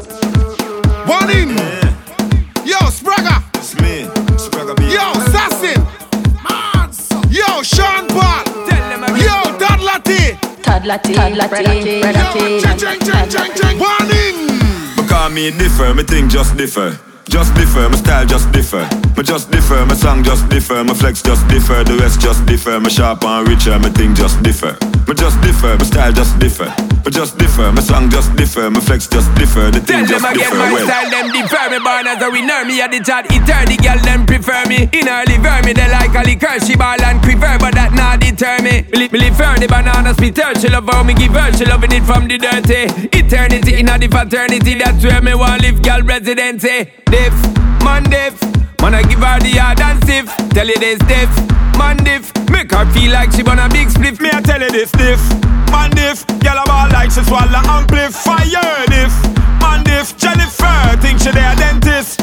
One in. Yo, Spragga. It's me, Spragga B. Yo, Sassin. Yo, Sean Paul. Yo, Todd Latti. One in. Because me differ, me think just differ. Just differ, my style just differ. Me just differ, my song just differ. My flex just differ, the rest just differ. My sharp and richer, my thing just differ. Me just differ, my style just differ. Me just differ, my song just differ. My flex just differ, the thing just differ. Tell them again, my style them differ. Me born as a winner, me a the chat eater. The girl them prefer me. In her liver, me they like a liquor. She ball and quiver, but that not deter me. Me live her, the banana splitter. She love how me give her, she loving it from the dirty. Eternity in a the fraternity, that's where me want live, girl residency. Diff, man diff, man I give her the hard and stiff. Tell you this diff, man diff, make her feel like she want a big spliff. Me I tell you this diff, man diff, girl a ball like she swallow amplifier diff, man diff, Jennifer, think she the dentist.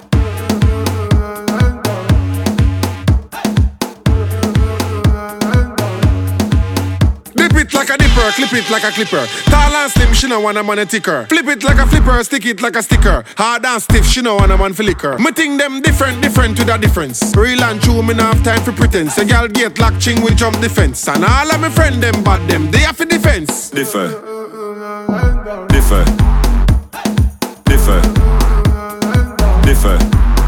Dip it like a dipper, clip it like a clipper. Tall and slim, she no want a man a ticker. Flip it like a flipper, stick it like a sticker. Hard and stiff, she no want a man flicker. Me think them different with a difference. Real and true, me no have time for pretense. A girl get locked, ching will jump the fence. And all of my friend them bad them, they have for defense. Differ, differ, differ, differ.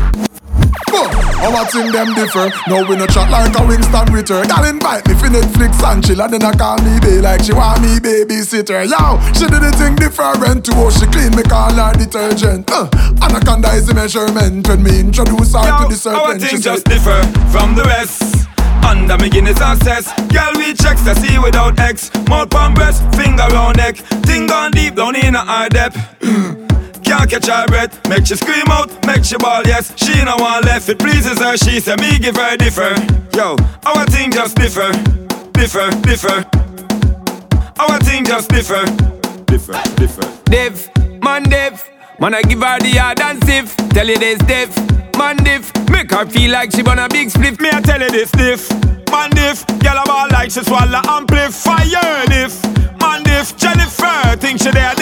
Our thing them differ. No we no chat like a Winston Ritter. Girl invite me for Netflix and chill, and then I call me babe like she want me babysitter. Yo, she did the thing different to how she clean me call her detergent. Anaconda is the measurement when me introduce her to the serpent. Our thing just differ from the rest. Under me Guinness success. Girl we checks to see without X. Mouth on breast, finger round neck. Thing gone deep down in her depth. Can't catch her breath, make she scream out, make she ball, yes. She no one left, it pleases her, she say me give her differ. Yo, our thing just differ, differ, differ. Our thing just differ, differ, differ. Diff, man diff, man I give her the hard and stiff. Tell you this diff, man diff, make her feel like she want a big spliff. Me I tell you this diff, man diff, girl a ball like she swallow amplifier diff. Man diff, Jennifer, think she there